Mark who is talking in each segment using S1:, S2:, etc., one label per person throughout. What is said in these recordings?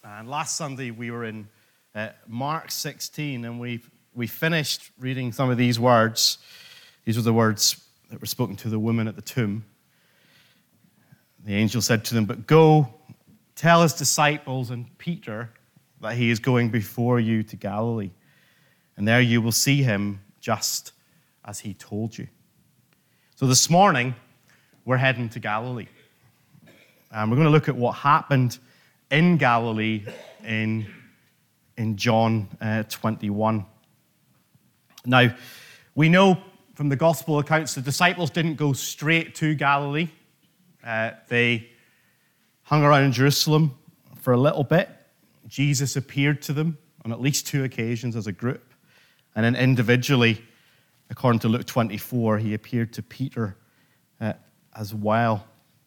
S1: And last Sunday we were in Mark 16, and we finished reading some of these words. These were the words that were spoken to the woman at the tomb. The angel said to them, "But go, tell his disciples and Peter that he is going before you to Galilee, and there you will see him just as he told you." So this morning, we're heading to Galilee. And we're going to look at what happened in Galilee in John 21. Now, we know from the gospel accounts the disciples didn't go straight to Galilee. They hung around in Jerusalem for a little bit. Jesus appeared to them on at least 2 occasions as a group. And then individually, according to Luke 24, he appeared to Peter as well.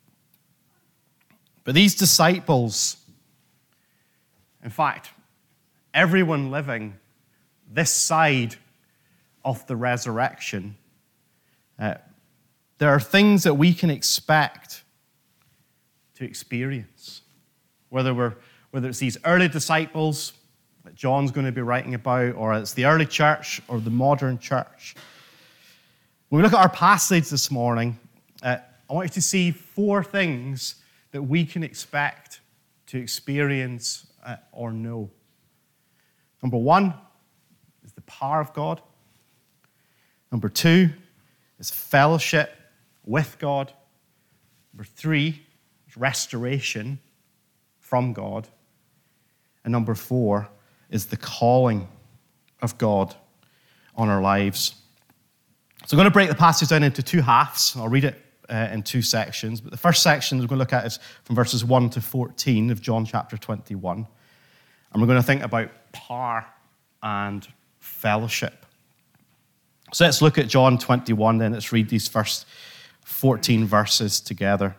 S1: But these disciples, in fact, everyone living this side of the resurrection, there are things that we can expect to experience. Whether it's these early disciples that John's going to be writing about, or it's the early church or the modern church. When we look at our passage this morning, I want you to see 4 things that we can expect to experience or know. Number 1 is the power of God. Number 2 is fellowship with God. Number 3 is restoration from God. And number 4 is the calling of God on our lives. So I'm going to break the passage down into 2 halves. I'll read it in 2 sections. But the first section we're going to look at is from verses 1 to 14 of John chapter 21. And we're going to think about power and fellowship. So let's look at John 21 then. Let's read these first 14 verses together.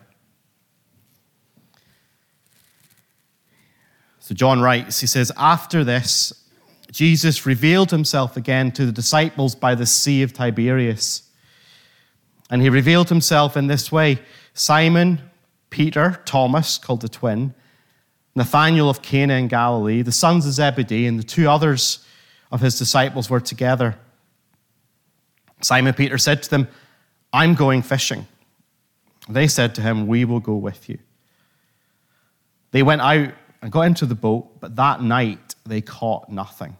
S1: So John writes, he says, "After this, Jesus revealed himself again to the disciples by the Sea of Tiberias. And he revealed himself in this way: Simon, Peter, Thomas, called the twin, Nathanael of Cana in Galilee, the sons of Zebedee, and the 2 others of his disciples were together. Simon Peter said to them, 'I'm going fishing.' They said to him, 'We will go with you.' They went out and got into the boat, but that night they caught nothing.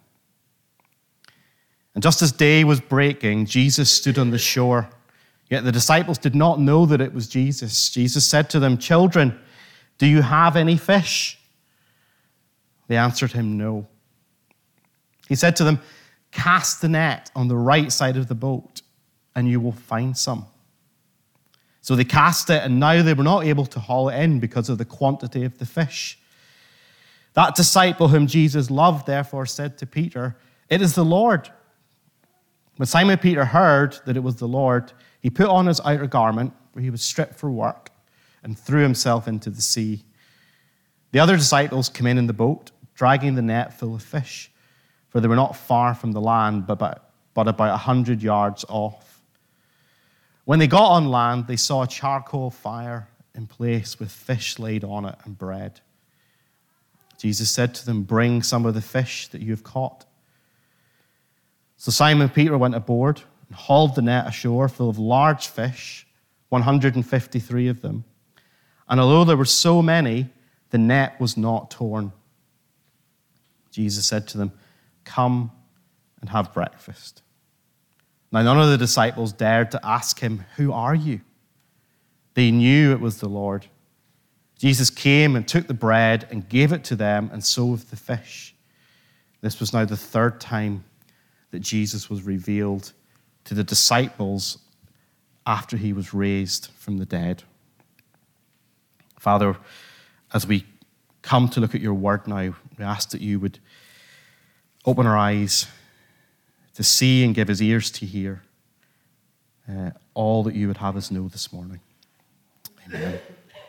S1: And just as day was breaking, Jesus stood on the shore. Yet the disciples did not know that it was Jesus. Jesus said to them, 'Children, do you have any fish?' They answered him, 'No.' He said to them, 'Cast the net on the right side of the boat, and you will find some.' So they cast it, and now they were not able to haul it in because of the quantity of the fish. That disciple whom Jesus loved therefore said to Peter, 'It is the Lord.' When Simon Peter heard that it was the Lord, he put on his outer garment, where he was stripped for work, and threw himself into the sea. The other disciples came in the boat, dragging the net full of fish, for they were not far from the land, but about 100 yards off. When they got on land, they saw a charcoal fire in place with fish laid on it and bread. Jesus said to them, 'Bring some of the fish that you have caught.' So Simon Peter went aboard and hauled the net ashore full of large fish, 153 of them. And although there were so many, the net was not torn. Jesus said to them, 'Come and have breakfast.' Now none of the disciples dared to ask him, 'Who are you?' They knew it was the Lord. Jesus came and took the bread and gave it to them, and so with the fish. This was now the 3rd time that Jesus was revealed to the disciples after he was raised from the dead." Father, as we come to look at your word now, we ask that you would open our eyes to see and give us ears to hear all that you would have us know this morning. Amen.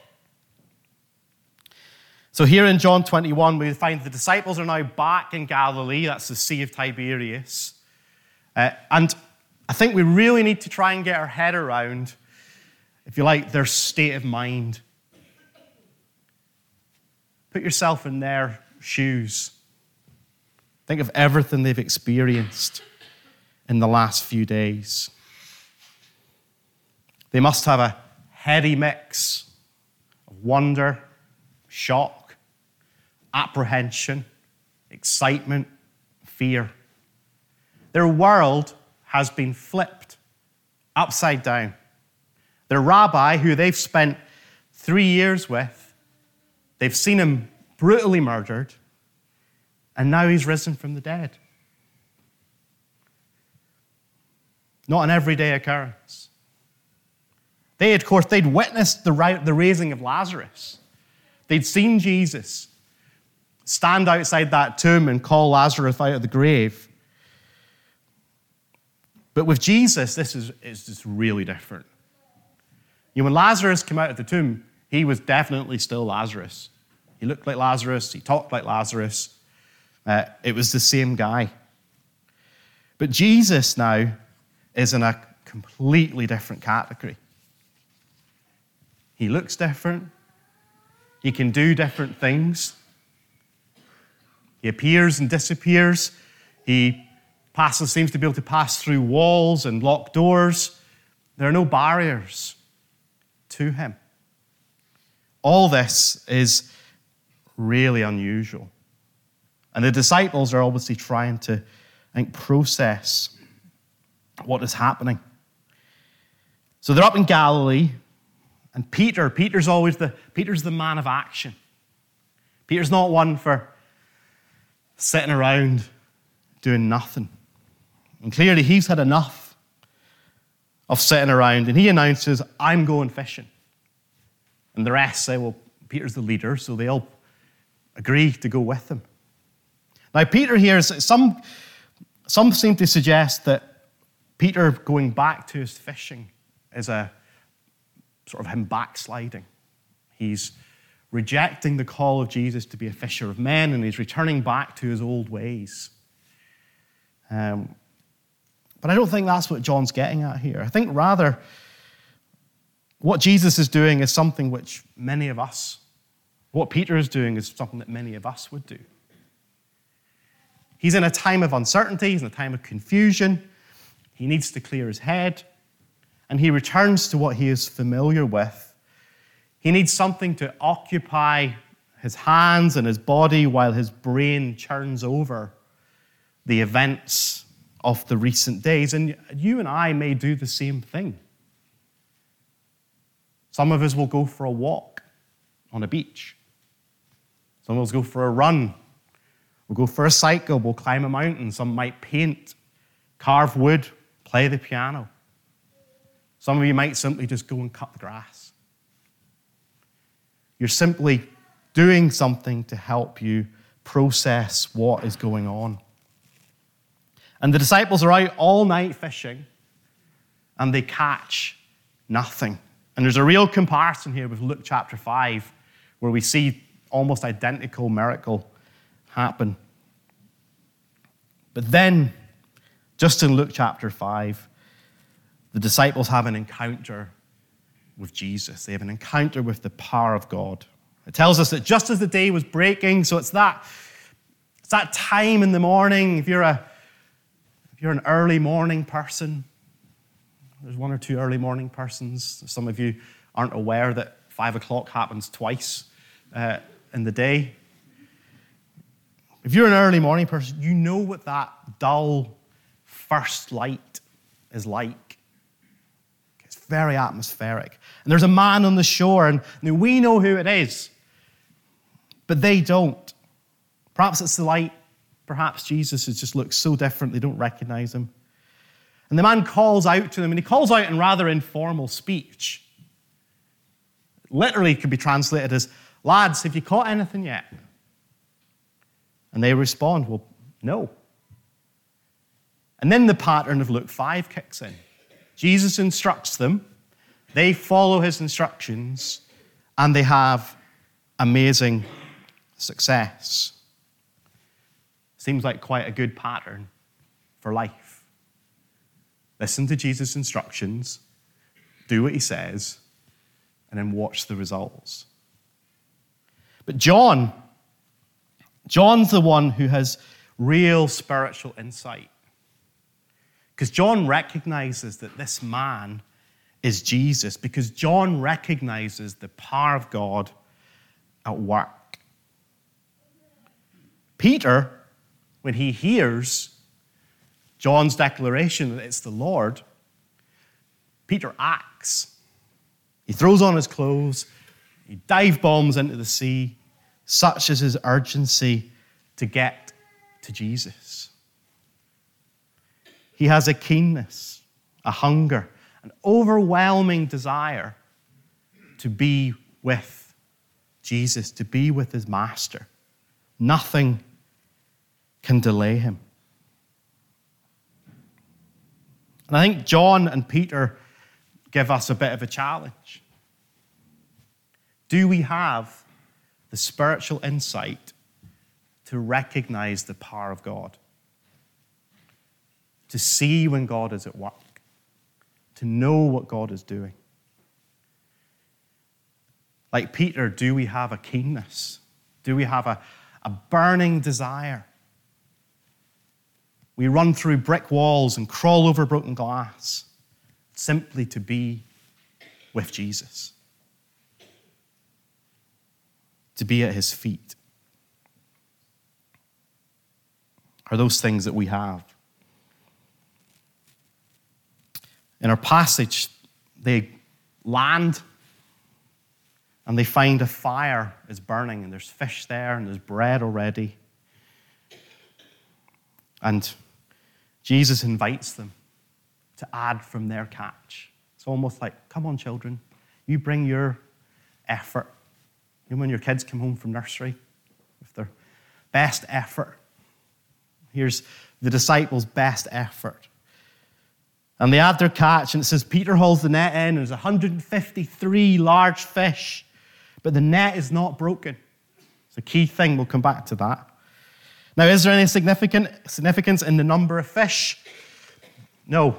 S1: So here in John 21, we find the disciples are now back in Galilee. That's the Sea of Tiberias. And I think we really need to try and get our head around, if you like, their state of mind. Put yourself in their shoes. Think of everything they've experienced in the last few days. They must have a heady mix of wonder, shock, apprehension, excitement, fear. Their world has been flipped upside down. Their rabbi, who they've spent 3 years with, they've seen him brutally murdered, and now he's risen from the dead. Not an everyday occurrence. They'd witnessed the raising of Lazarus. They'd seen Jesus stand outside that tomb and call Lazarus out of the grave. But with Jesus, this is just really different. You know, when Lazarus came out of the tomb, he was definitely still Lazarus. He looked like Lazarus. He talked like Lazarus. It was the same guy. But Jesus now is in a completely different category. He looks different. He can do different things. He appears and disappears. He seems to be able to pass through walls and lock doors. There are no barriers to him. All this is really unusual. And the disciples are obviously trying to, process what is happening. So they're up in Galilee, and Peter's the man of action. Peter's not one for sitting around doing nothing. And clearly he's had enough of sitting around, and he announces, I'm going fishing. And the rest say, well, Peter's the leader, so they all agree to go with him. Now, Peter here, some seem to suggest that Peter going back to his fishing is a sort of him backsliding. He's rejecting the call of Jesus to be a fisher of men, and he's returning back to his old ways. But I don't think that's what John's getting at here. I think rather what Jesus is doing is something which many of us, what Peter is doing is something that many of us would do. He's in a time of uncertainty, he's in a time of confusion. He needs to clear his head, and he returns to what he is familiar with. He needs something to occupy his hands and his body while his brain churns over the events of the recent days. And you and I may do the same thing. Some of us will go for a walk on a beach. Some of us go for a run. We'll go for a cycle. We'll climb a mountain. Some might paint, carve wood, play the piano. Some of you might simply just go and cut the grass. You're simply doing something to help you process what is going on. And the disciples are out all night fishing, and they catch nothing. And there's a real comparison here with Luke chapter 5, where we see almost identical miracle happen. But then, just in Luke chapter 5, the disciples have an encounter with Jesus. They have an encounter with the power of God. It tells us that just as the day was breaking, so it's that time in the morning. If you're an early morning person, there's one or two early morning persons. Some of you aren't aware that 5 o'clock happens twice in the day. If you're an early morning person, you know what that dull first light is like. It's very atmospheric. And there's a man on the shore, and we know who it is, but they don't. Perhaps it's the light. Perhaps Jesus just looks so different they don't recognize him. And the man calls out to them, and he calls out in rather informal speech. Literally could be translated as, lads, have you caught anything yet? And they respond, well, no. And then the pattern of Luke 5 kicks in. Jesus instructs them, they follow his instructions, and they have amazing success. Seems like quite a good pattern for life. Listen to Jesus' instructions, do what he says, and then watch the results. But John John's the one who has real spiritual insight. Because John recognizes that this man is Jesus, because John recognizes the power of God at work. Peter, when he hears John's declaration that it's the Lord, Peter acts. He throws on his clothes, he dive bombs into the sea. Such is his urgency to get to Jesus. He has a keenness, a hunger, an overwhelming desire to be with Jesus, to be with his master. Nothing can delay him. And I think John and Peter give us a bit of a challenge. Do we have the spiritual insight to recognize the power of God? To see when God is at work? To know what God is doing? Like Peter, do we have a keenness? Do we have a burning desire? We run through brick walls and crawl over broken glass simply to be with Jesus. To be at his feet. Are those things that we have? In our passage, they land and they find a fire is burning and there's fish there and there's bread already. And Jesus invites them to add from their catch. It's almost like, come on, children, you bring your effort. You know when your kids come home from nursery with their best effort. Here's the disciples' best effort. And they add their catch, and it says Peter hauls the net in, and there's 153 large fish, but the net is not broken. It's a key thing. We'll come back to that. Now, is there any significance in the number of fish? No.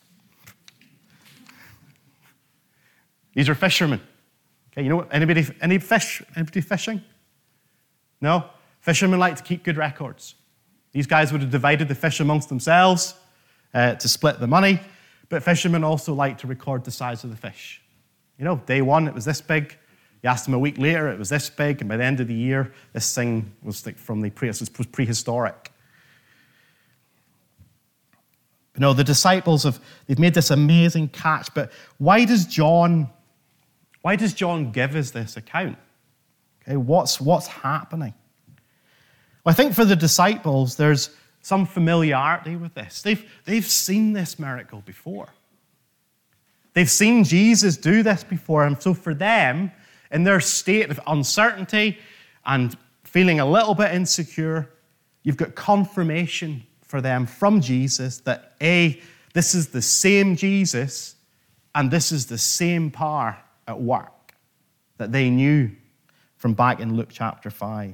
S1: These are fishermen. Okay, you know what? Anybody fishing? No? Fishermen like to keep good records. These guys would have divided the fish amongst themselves to split the money, but fishermen also like to record the size of the fish. You know, day one, it was this big. You asked them a week later, it was this big, and by the end of the year, this thing was like was prehistoric. But no, the disciples they've made this amazing catch, but why does John give us this account? Okay, what's happening? Well, I think for the disciples, there's some familiarity with this. They've seen this miracle before. They've seen Jesus do this before, and so for them, in their state of uncertainty and feeling a little bit insecure, you've got confirmation for them from Jesus that A, this is the same Jesus and this is the same power at work that they knew from back in Luke chapter 5.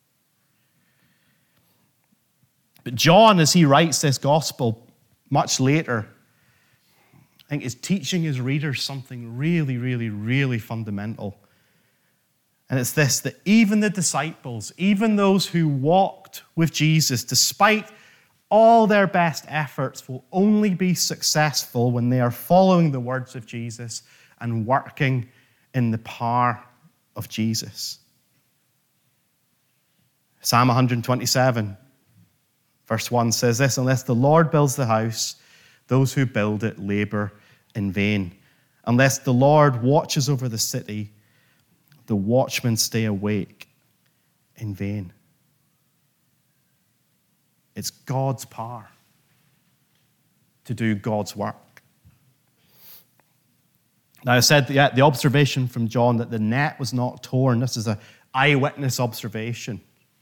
S1: But John, as he writes this gospel much later, I think is teaching his readers something really, really, really fundamental. And it's this, that even the disciples, even those who walked with Jesus, despite all their best efforts, will only be successful when they are following the words of Jesus and working in the power of Jesus. Psalm 127, verse 1 says this, unless the Lord builds the house, those who build it labor in vain. Unless the Lord watches over the city, the watchmen stay awake in vain. It's God's power to do God's work. Now, I said the observation from John that the net was not torn. This is an eyewitness observation.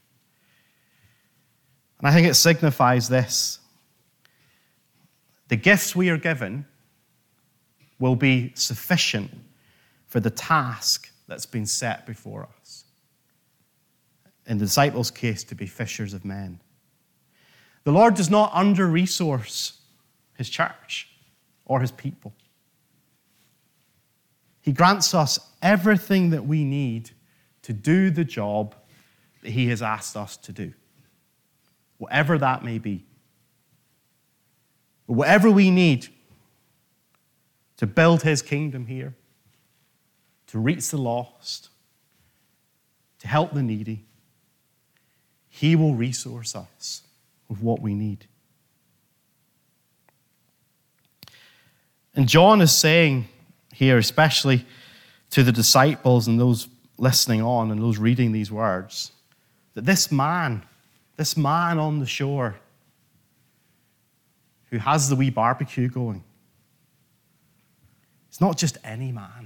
S1: And I think it signifies this. The gifts we are given will be sufficient for the task that's been set before us. In the disciples' case, to be fishers of men. The Lord does not under-resource his church or his people. He grants us everything that we need to do the job that he has asked us to do. Whatever that may be. Whatever we need to build his kingdom here, to reach the lost, to help the needy, he will resource us with what we need. And John is saying here, especially to the disciples and those listening on and those reading these words, that this man on the shore who has the wee barbecue going, it's not just any man.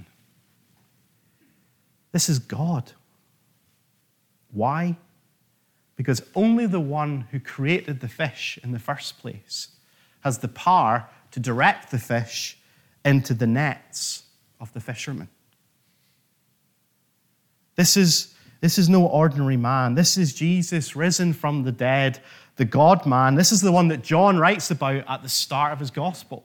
S1: This is God. Why? Because only the one who created the fish in the first place has the power to direct the fish into the nets of the fishermen. This is no ordinary man. This is Jesus risen from the dead, the God-man. This is the one that John writes about at the start of his gospel.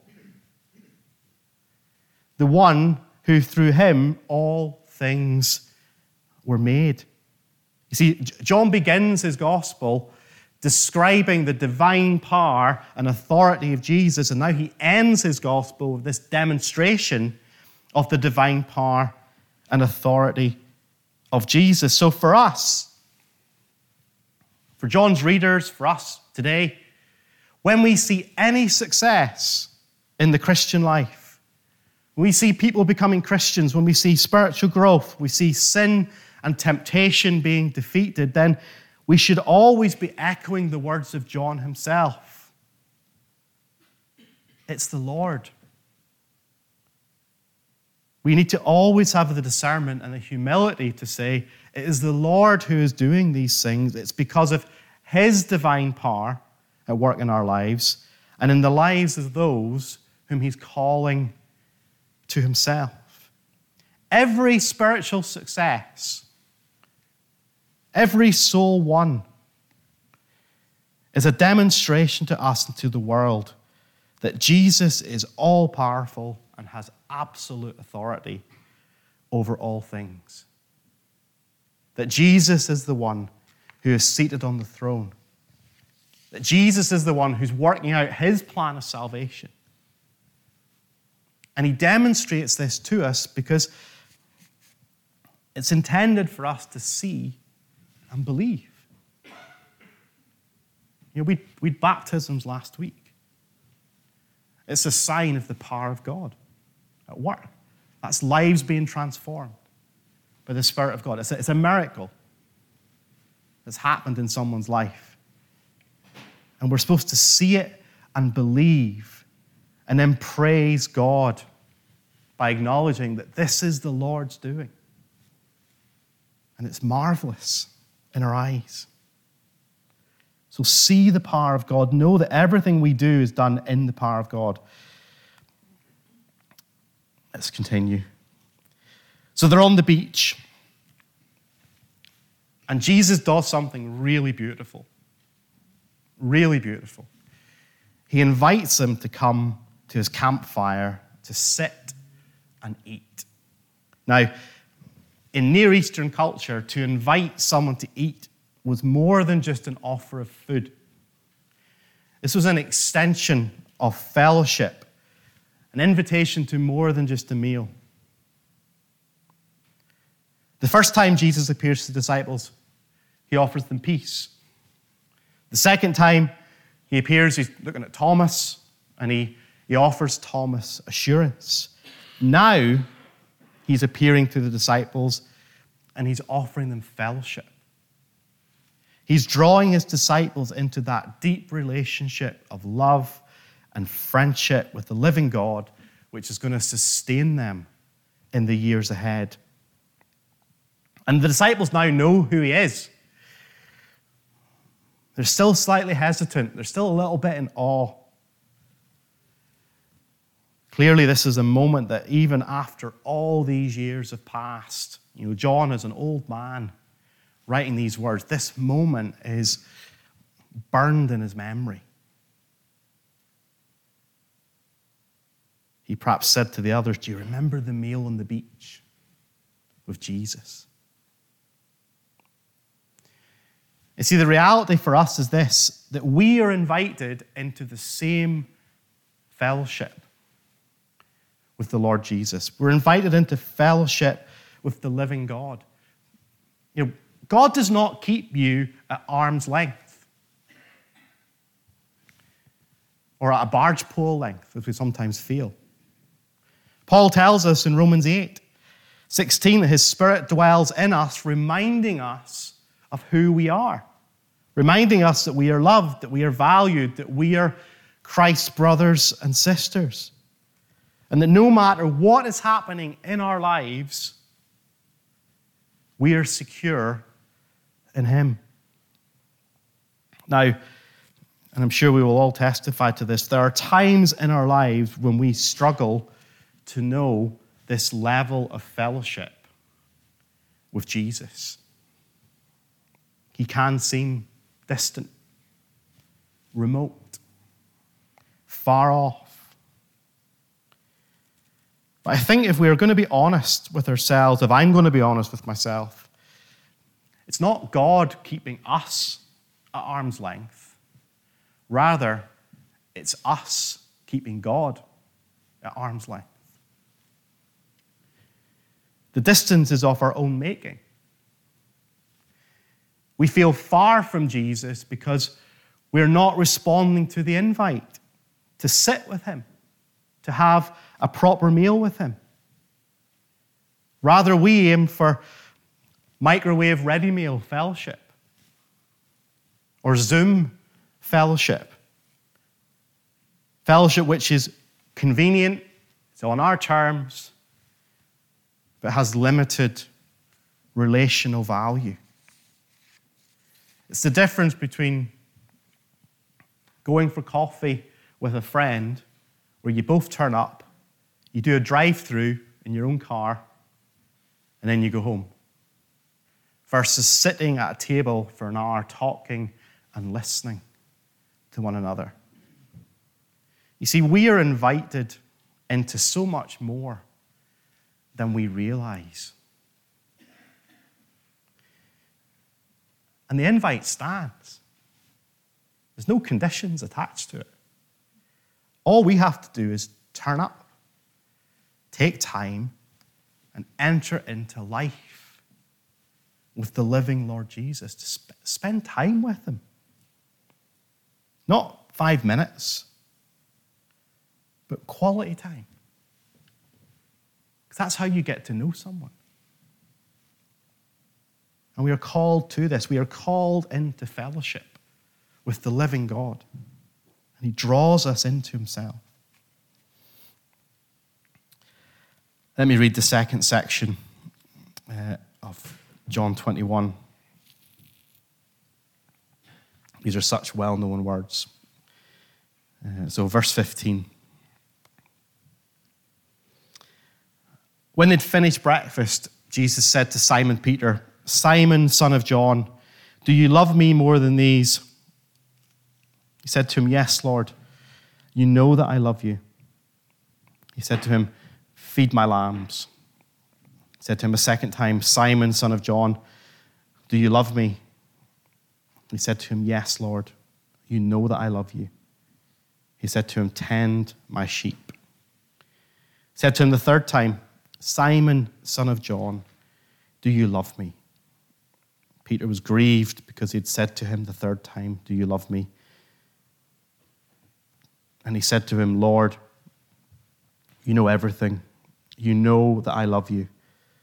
S1: The one who through him all things were made. You see, John begins his gospel describing the divine power and authority of Jesus, and now he ends his gospel with this demonstration of the divine power and authority of Jesus. So for us, for John's readers, for us today, when we see any success in the Christian life, when we see people becoming Christians, when we see spiritual growth, we see sin and temptation being defeated, then we should always be echoing the words of John himself. It's the Lord. We need to always have the discernment and the humility to say, it is the Lord who is doing these things. It's because of his divine power at work in our lives and in the lives of those whom he's calling to himself. Every spiritual success, every soul won, is a demonstration to us and to the world that Jesus is all-powerful and has absolute authority over all things. That Jesus is the one who is seated on the throne. That Jesus is the one who's working out his plan of salvation. And he demonstrates this to us because it's intended for us to see and believe. You know, we had baptisms last week. It's a sign of the power of God at work. That's lives being transformed by the Spirit of God. It's a miracle that's happened in someone's life. And we're supposed to see it and believe and then praise God by acknowledging that this is the Lord's doing. And it's marvelous in our eyes. So see the power of God. Know that everything we do is done in the power of God. Let's continue. So they're on the beach. And Jesus does something really beautiful. Really beautiful. He invites them to come to his campfire to sit and eat. Now, in Near Eastern culture, to invite someone to eat was more than just an offer of food. This was an extension of fellowship, an invitation to more than just a meal. The first time Jesus appears to the disciples, he offers them peace. The second time he appears, he's looking at Thomas, and he offers Thomas assurance. Now, he's appearing to the disciples, and he's offering them fellowship. He's drawing his disciples into that deep relationship of love and friendship with the living God, which is going to sustain them in the years ahead. And the disciples now know who he is. They're still slightly hesitant. They're still a little bit in awe. Clearly, this is a moment that even after all these years have passed, John is an old man writing these words. This moment is burned in his memory. He perhaps said to the others, do you remember the meal on the beach with Jesus? You see, the reality for us is this, that we are invited into the same fellowship with the Lord Jesus. We're invited into fellowship with the living God. You know, God does not keep you at arm's length or at a barge pole length, as we sometimes feel. Paul tells us in Romans 8:16 that his Spirit dwells in us, reminding us of who we are, reminding us that we are loved, that we are valued, that we are Christ's brothers and sisters, and that no matter what is happening in our lives, we are secure in him. Now, and I'm sure we will all testify to this, there are times in our lives when we struggle to know this level of fellowship with Jesus. He can seem distant, remote, far off. But I think if we're going to be honest with ourselves, if I'm going to be honest with myself, it's not God keeping us at arm's length. Rather, it's us keeping God at arm's length. The distance is of our own making. We feel far from Jesus because we're not responding to the invite to sit with him, to have a proper meal with him. Rather, we aim for microwave ready meal fellowship or Zoom fellowship. Fellowship which is convenient, it's on our terms, but has limited relational value. It's the difference between going for coffee with a friend where you both turn up, you do a drive-through in your own car, and then you go home, versus sitting at a table for an hour talking and listening to one another. You see, we are invited into so much more than we realize. And the invite stands. There's no conditions attached to it. All we have to do is turn up, take time, and enter into life with the living Lord Jesus, to spend time with him. Not 5 minutes, but quality time. Because that's how you get to know someone. And we are called to this. We are called into fellowship with the living God. And he draws us into himself. Let me read the second section of John 21. These are such well-known words. So verse 15. When they'd finished breakfast, Jesus said to Simon Peter, "Simon, son of John, do you love me more than these?" He said to him, "Yes, Lord, you know that I love you." He said to him, "Feed my lambs." He said to him a second time, "Simon, son of John, do you love me?" He said to him, "Yes, Lord, you know that I love you." He said to him, "Tend my sheep." He said to him the third time, "Simon, son of John, do you love me?" Peter was grieved because he had said to him the third time, "Do you love me?" And he said to him, "Lord, you know everything. You know that I love you."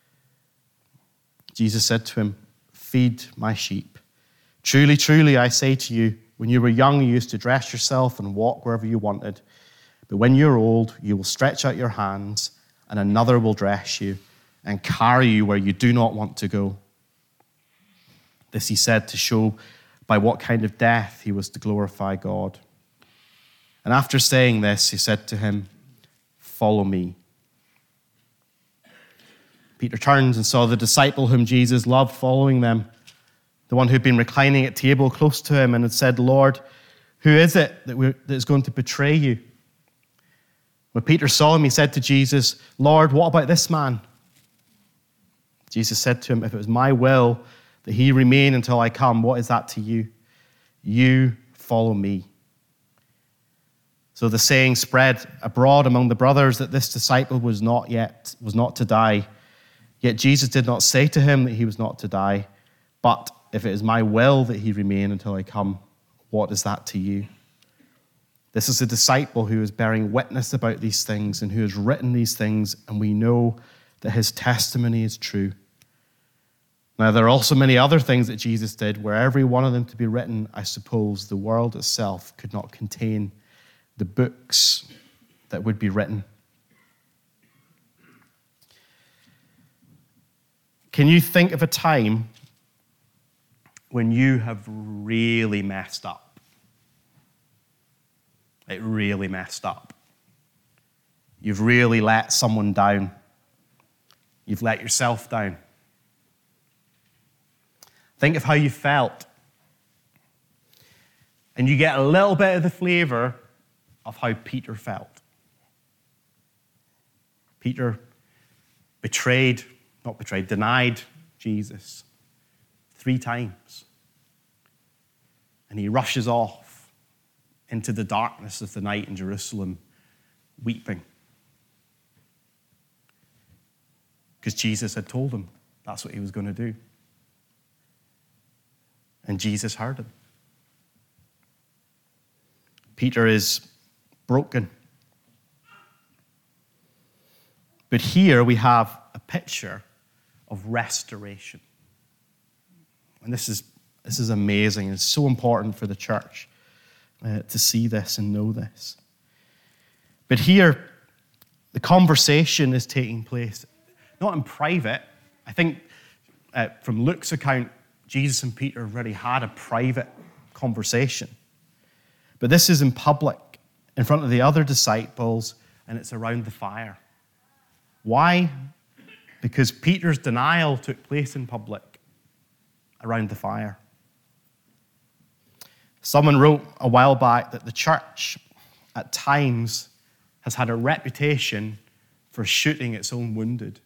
S1: Jesus said to him, "Feed my sheep. Truly, truly, I say to you, when you were young, you used to dress yourself and walk wherever you wanted. But when you're old, you will stretch out your hands, and another will dress you and carry you where you do not want to go." This he said to show by what kind of death he was to glorify God. And after saying this, he said to him, "Follow me." Peter turned and saw the disciple whom Jesus loved following them, the one who'd been reclining at table close to him, and had said, "Lord, who is it that is going to betray you?" When Peter saw him, he said to Jesus, "Lord, what about this man?" Jesus said to him, "If it was my will that he remain until I come. What is that to you? You follow me. So the saying spread abroad among the brothers that this disciple was not to die. Yet Jesus did not say to him that he was not to die, but if it is my will that he remain until I come, what is that to you? This is a disciple who is bearing witness about these things and who has written these things, and we know that his testimony is true. Now, there are also many other things that Jesus did. Were every one of them to be written, I suppose the world itself could not contain the books that would be written. Can you think of a time when you have really messed up? It really messed up. You've really let someone down. You've let yourself down. Think of how you felt. And you get a little bit of the flavor of how Peter felt. Peter denied Jesus 3 times. And he rushes off into the darkness of the night in Jerusalem, weeping. Because Jesus had told him that's what he was going to do. And Jesus heard him. Peter is broken. But here we have a picture of restoration. And this is amazing. It's so important for the church to see this and know this. But here, the conversation is taking place, not in private. I think from Luke's account, Jesus and Peter already had a private conversation. But this is in public, in front of the other disciples, and it's around the fire. Why? Because Peter's denial took place in public, around the fire. Someone wrote a while back that the church, at times, has had a reputation for shooting its own wounded.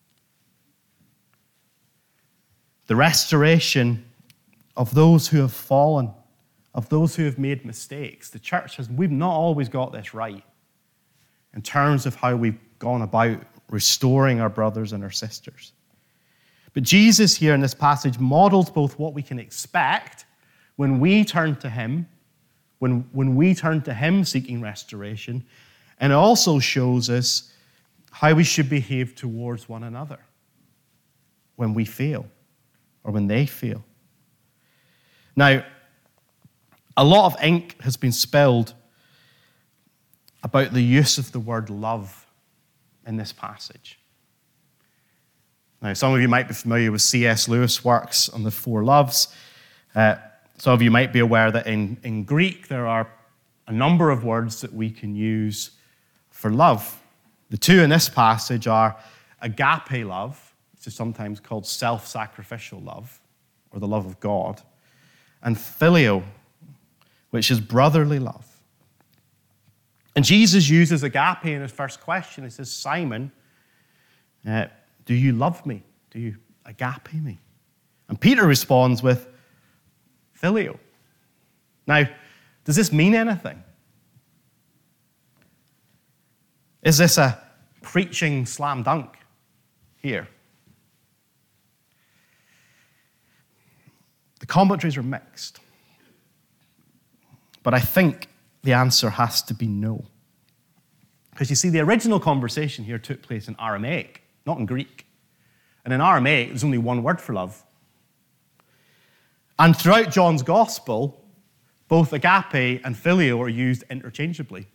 S1: The restoration of those who have fallen, of those who have made mistakes. The church we've not always got this right in terms of how we've gone about restoring our brothers and our sisters. But Jesus here in this passage models both what we can expect when we turn to him, when we turn to him seeking restoration, and it also shows us how we should behave towards one another when we fail or when they fail. Now, a lot of ink has been spilled about the use of the word love in this passage. Now, some of you might be familiar with C.S. Lewis' works on the 4 loves. Some of you might be aware that in Greek there are a number of words that we can use for love. The 2 in this passage are agape love, which is sometimes called self-sacrificial love, or the love of God, and phileo, which is brotherly love. And Jesus uses agape in his first question. He says, Simon, do you love me? Do you agape me? And Peter responds with phileo. Now, does this mean anything? Is this a preaching slam dunk here? The commentaries are mixed. But I think the answer has to be no. Because you see, the original conversation here took place in Aramaic, not in Greek. And in Aramaic, there's only one word for love. And throughout John's gospel, both agape and phileo are used interchangeably.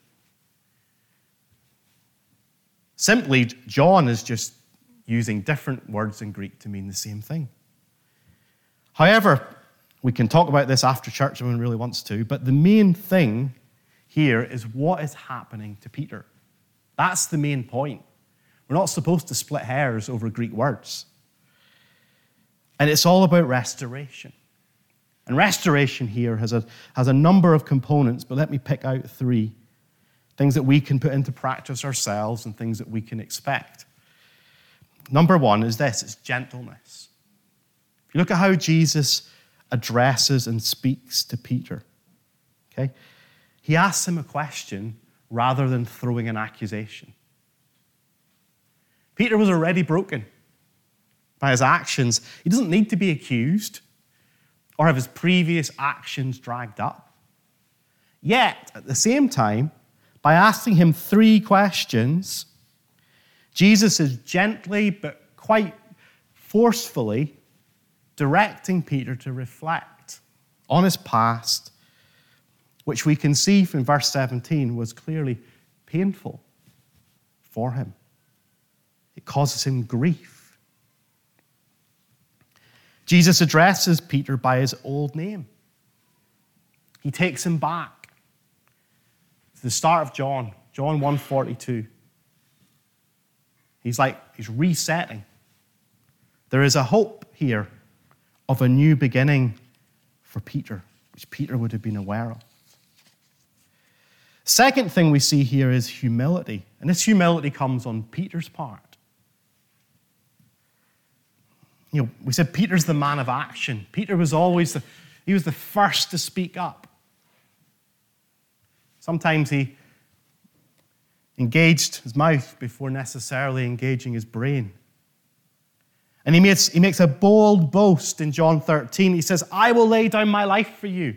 S1: Simply, John is just using different words in Greek to mean the same thing. However, we can talk about this after church if anyone really wants to, but the main thing here is what is happening to Peter. That's the main point. We're not supposed to split hairs over Greek words. And it's all about restoration. And restoration here has a number of components, but let me pick out 3. Things that we can put into practice ourselves and things that we can expect. Number 1 is this, it's gentleness. Look at how Jesus addresses and speaks to Peter. Okay? He asks him a question rather than throwing an accusation. Peter was already broken by his actions. He doesn't need to be accused or have his previous actions dragged up. Yet, at the same time, by asking him 3 questions, Jesus is gently but quite forcefully directing Peter to reflect on his past, which we can see from verse 17 was clearly painful for him. It causes him grief. Jesus addresses Peter by his old name. He takes him back to the start of John 1:42. He's resetting. There is a hope here of a new beginning for Peter, which Peter would have been aware of. Second thing we see here is humility. And this humility comes on Peter's part. We said Peter's the man of action. Peter was always he was the first to speak up. Sometimes he engaged his mouth before necessarily engaging his brain. And he makes a bold boast in John 13. He says, I will lay down my life for you.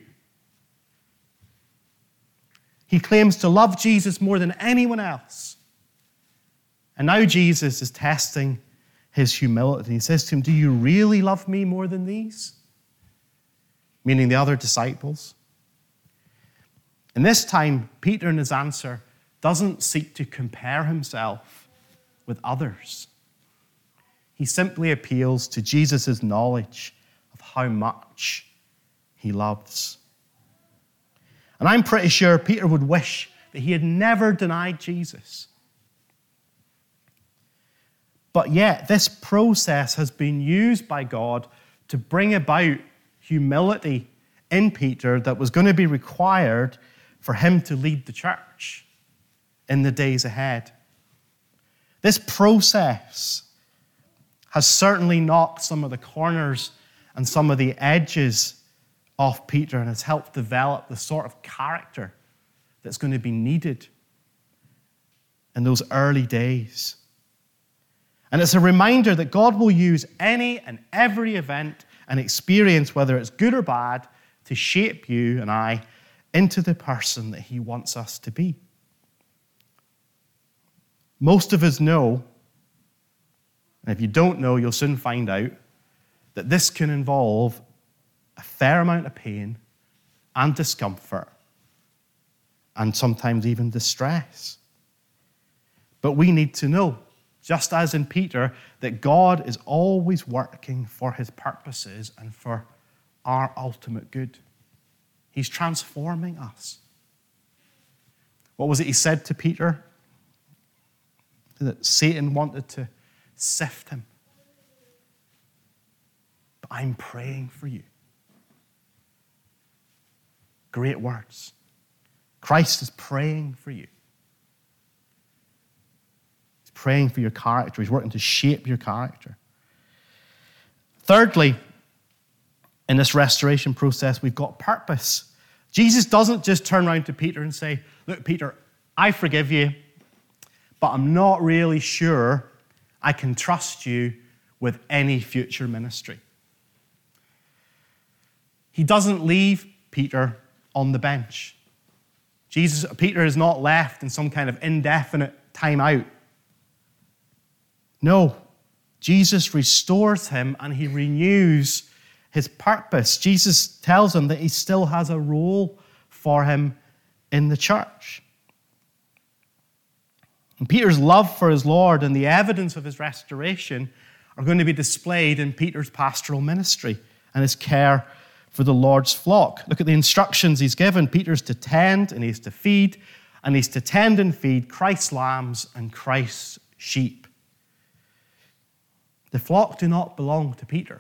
S1: He claims to love Jesus more than anyone else. And now Jesus is testing his humility. He says to him, do you really love me more than these? Meaning the other disciples. And this time, Peter in his answer doesn't seek to compare himself with others. He simply appeals to Jesus' knowledge of how much he loves. And I'm pretty sure Peter would wish that he had never denied Jesus. But yet, this process has been used by God to bring about humility in Peter that was going to be required for him to lead the church in the days ahead. This process has certainly knocked some of the corners and some of the edges off Peter and has helped develop the sort of character that's going to be needed in those early days. And it's a reminder that God will use any and every event and experience, whether it's good or bad, to shape you and I into the person that he wants us to be. Most of us know, and if you don't know, you'll soon find out, that this can involve a fair amount of pain and discomfort and sometimes even distress. But we need to know, just as in Peter, that God is always working for his purposes and for our ultimate good. He's transforming us. What was it he said to Peter? That Satan wanted to sift him. But I'm praying for you. Great words. Christ is praying for you. He's praying for your character. He's working to shape your character. Thirdly, in this restoration process, we've got purpose. Jesus doesn't just turn around to Peter and say, look, Peter, I forgive you, but I'm not really sure I can trust you with any future ministry. He doesn't leave Peter on the bench. Peter is not left in some kind of indefinite timeout. No, Jesus restores him and he renews his purpose. Jesus tells him that he still has a role for him in the church. And Peter's love for his Lord and the evidence of his restoration are going to be displayed in Peter's pastoral ministry and his care for the Lord's flock. Look at the instructions he's given. Peter's to tend and he's to feed, and he's to tend and feed Christ's lambs and Christ's sheep. The flock do not belong to Peter.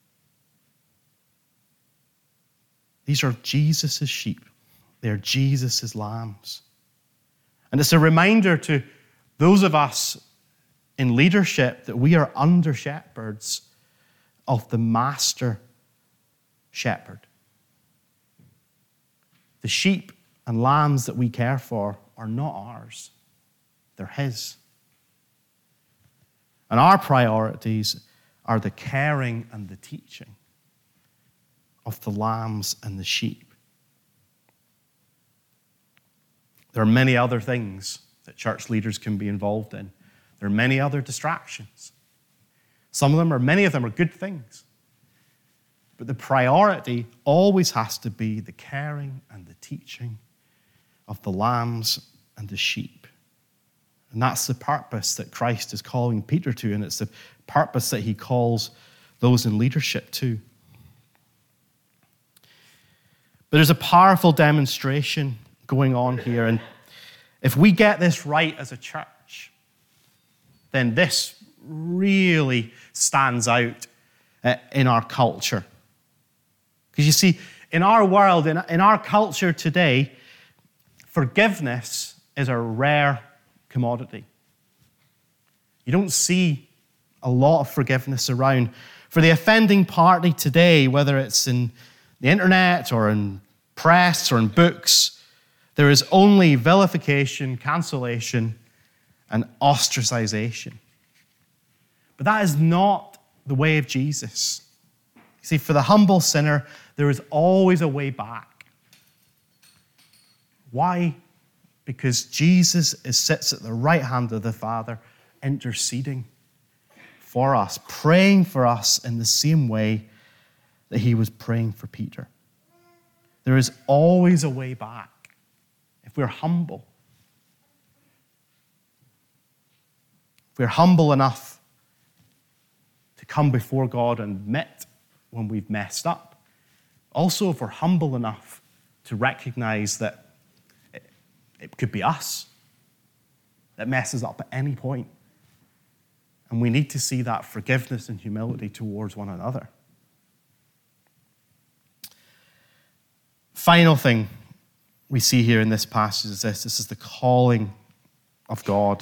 S1: These are Jesus' sheep. They're Jesus' lambs. And it's a reminder to those of us in leadership that we are under shepherds of the master shepherd. The sheep and lambs that we care for are not ours. They're his. And our priorities are the caring and the teaching of the lambs and the sheep. There are many other things that church leaders can be involved in. There are many other distractions. Many of them are good things. But the priority always has to be the caring and the teaching of the lambs and the sheep. And that's the purpose that Christ is calling Peter to, and it's the purpose that he calls those in leadership to. But there's a powerful demonstration going on here, and if we get this right as a church, then this really stands out in our culture. Because you see, in our world, in our culture today, forgiveness is a rare commodity. You don't see a lot of forgiveness around. For the offending party today, whether it's in the internet or in press or in books, there is only vilification, cancellation, and ostracization. But that is not the way of Jesus. You see, for the humble sinner, there is always a way back. Why? Because Jesus sits at the right hand of the Father, interceding for us, praying for us in the same way that he was praying for Peter. There is always a way back if we're humble. If we're humble enough to come before God and admit when we've messed up. Also, if we're humble enough to recognize that it could be us that messes up at any point. And we need to see that forgiveness and humility towards one another. Final thing we see here in this passage is this. This is the calling of God.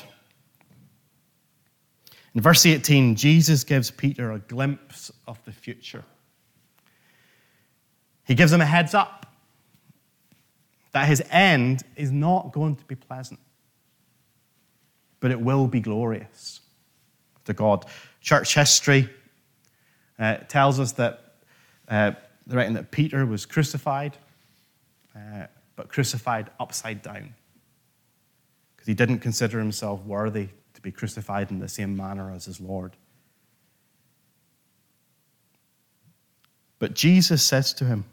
S1: In verse 18, Jesus gives Peter a glimpse of the future. He gives him a heads up that his end is not going to be pleasant, but it will be glorious to God. Church history tells us that the writing that Peter was crucified, but crucified upside down, because he didn't consider himself worthy to be crucified in the same manner as his Lord. But Jesus says to him,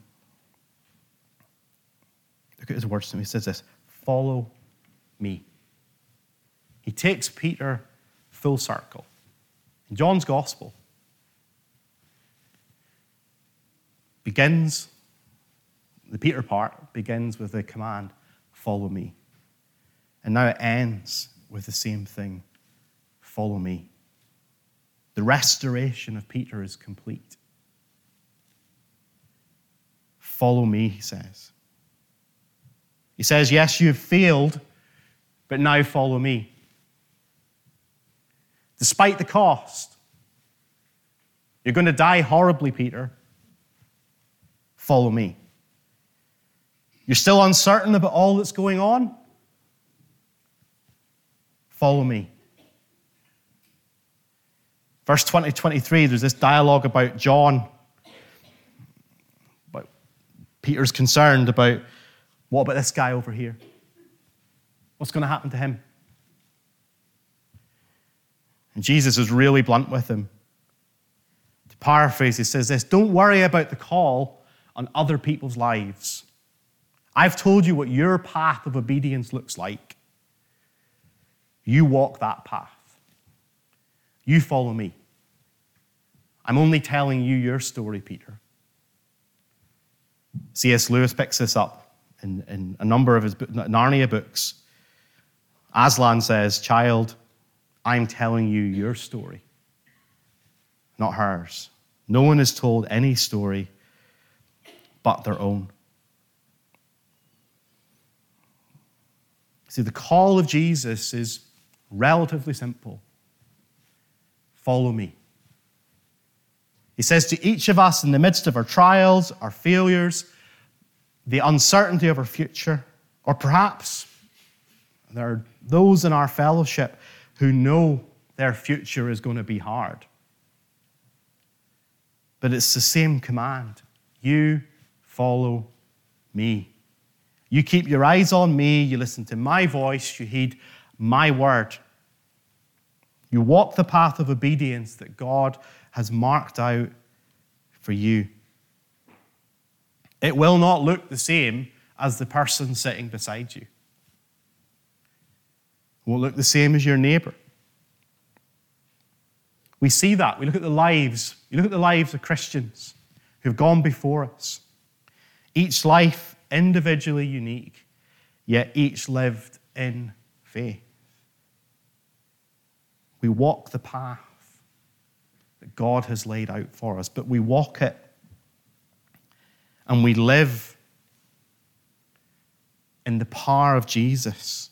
S1: look at his words to him. He says this, follow me. He takes Peter full circle. In John's gospel, the Peter part begins with the command, follow me. And now it ends with the same thing, follow me. The restoration of Peter is complete. Follow me, he says. He says, yes, you've failed, but now follow me. Despite the cost, you're going to die horribly, Peter. Follow me. You're still uncertain about all that's going on? Follow me. Verse 20-23, there's this dialogue about John. But Peter's concerned about, what about this guy over here? What's going to happen to him? And Jesus is really blunt with him. To paraphrase, he says this, don't worry about the call on other people's lives. I've told you what your path of obedience looks like. You walk that path. You follow me. I'm only telling you your story, Peter. C.S. Lewis picks this up in a number of his Narnia books. Aslan says, child, I'm telling you your story, not hers. No one is told any story but their own. See, the call of Jesus is relatively simple. Follow me. He says to each of us in the midst of our trials, our failures, the uncertainty of our future, or perhaps there are those in our fellowship who know their future is going to be hard. But it's the same command. You follow me. You keep your eyes on me. You listen to my voice. You heed my word. You walk the path of obedience that God has marked out for you. It will not look the same as the person sitting beside you. It won't look the same as your neighbor. We see that. We look at the lives. You look at the lives of Christians who've gone before us. Each life individually unique, yet each lived in faith. We walk the path that God has laid out for us, but we walk it and we live in the power of Jesus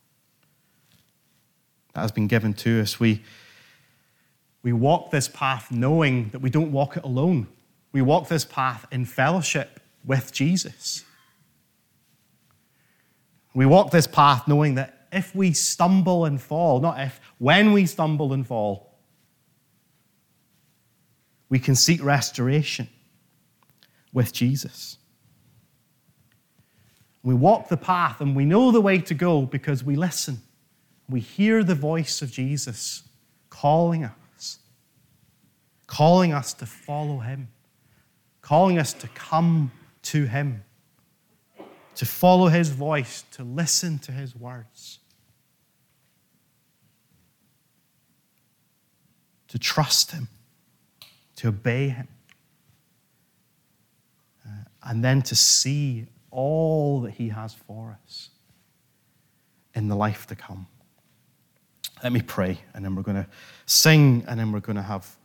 S1: that has been given to us. We walk this path knowing that we don't walk it alone. We walk this path in fellowship with Jesus. We walk this path knowing that if we stumble and fall, not if, when we stumble and fall, we can seek restoration with Jesus. We walk the path and we know the way to go because we listen. We hear the voice of Jesus calling us to follow him, calling us to come to him, to follow his voice, to listen to his words, to trust him, to obey him, and then to see all that he has for us in the life to come. Let me pray, and then we're going to sing, and then we're going to have